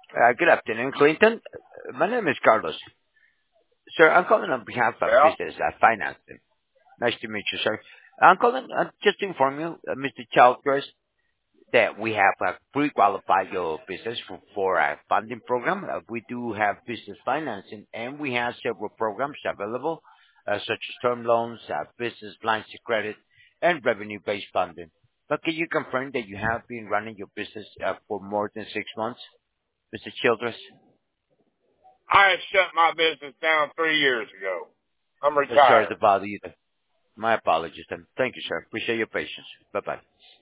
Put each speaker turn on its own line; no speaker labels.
Good afternoon, Clinton. My name is Carlos. Sir, I'm calling on behalf of
Yeah.
Business Financing. Nice to meet you, sir. I'm calling just to inform you, Mr. Childress, that we have pre-qualified your business for a funding program. We do have business financing, and we have several programs available, such as term loans, business lines of credit, and revenue-based funding. But can you confirm that you have been running your business for more than 6 months, Mr. Childress?
I had shut my business down 3 years ago. I'm
Sorry to
retired.
bother you. My apologies then. Thank you, sir. Appreciate your patience. Bye-bye.